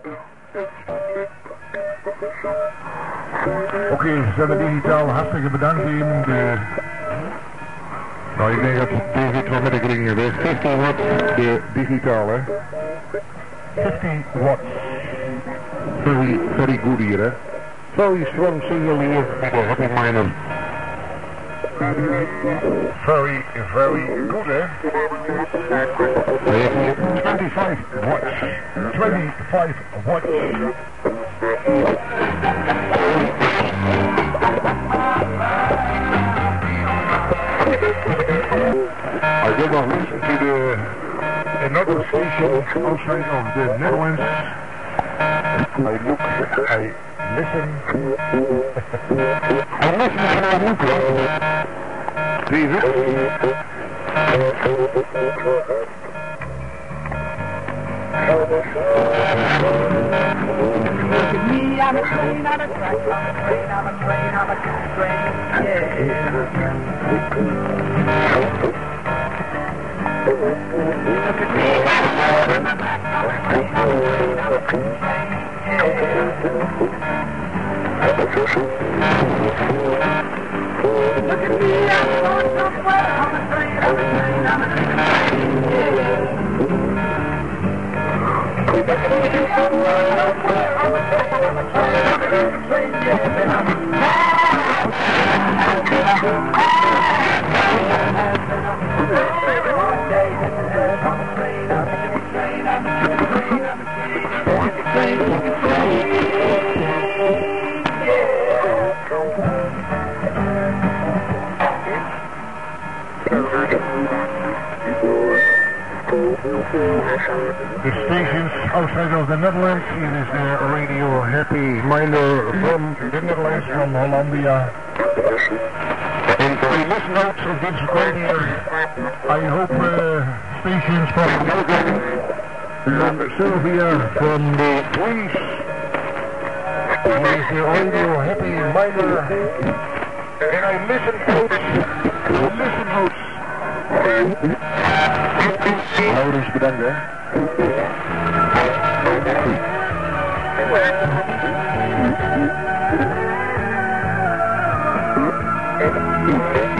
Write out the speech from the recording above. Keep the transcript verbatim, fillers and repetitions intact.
Oké, okay, Zender Digitaal, hartstikke bedankt in de... Nou, ik denk dat David wel met de kringen is. vijftien watt, de digitaal, hè? vijftien watt. Very, very good hier, hè? Very strong signal hier met de Happy Miner. Very, very good, hè? twenty-five watts. twenty-five watts. I did not listen to the another station outside of the Netherlands. I look, I listen. I listen and I look. David. Look at me, I'm a train on a track, I'm a train, I'm a train, I'm a train, yeah. Look at me, I'm a train on a track, I'm a train, I'm a train, I'm a train, yeah. Look at me, I'm going somewhere, I'm a train, I'm a train, I'm a train, yeah. Look at me, I'm going somewhere, I'm a train, I'm a train, I'm a train, yeah. And I'm the stations outside of the Netherlands, it is the Radio Happy Miner from the Netherlands, from Hollandia. And we listen out of this radio. I hope uh, stations from Belgium, from Sylvia, from the Greece. It is the Radio Happy Miner. And I listen out, listen out. Ouders, bedankt, hè. Goed.